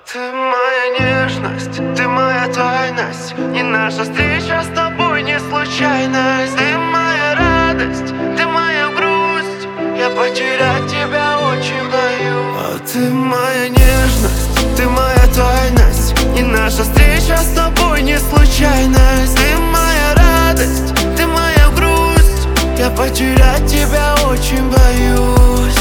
Ты моя нежность, ты моя тайность, и наша встреча с тобой не случайность. Ты моя радость, ты моя грусть, я потерять тебя очень боюсь. А ты моя нежность, ты моя тайность, и наша встреча с тобой не случайность. Ты моя радость, ты моя грусть, я потерять тебя очень боюсь.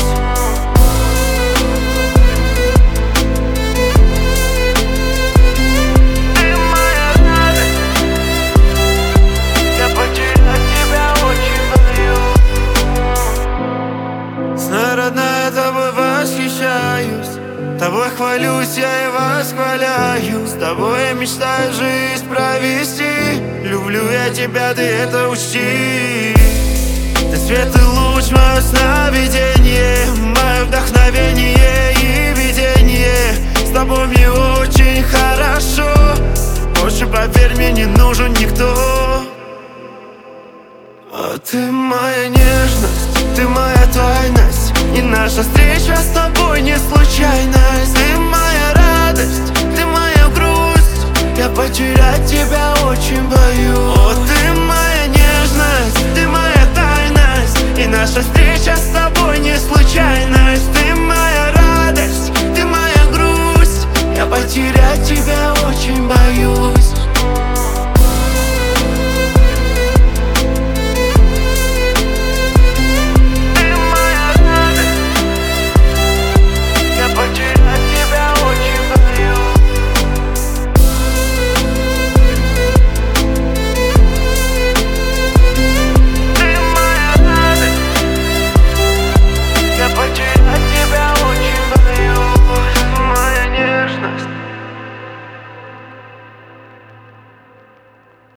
Родная, тобой восхищаюсь, тобой хвалюсь я и восхваляю. С тобой я мечтаю жизнь провести. Люблю я тебя, ты это учти. Ты свет и луч, мое сновидение, мое вдохновение и видение. С тобой мне очень хорошо, больше, поверь мне, не нужен никто. А ты моя нежность, ты моя тайность, и наша встреча с тобой не случайность.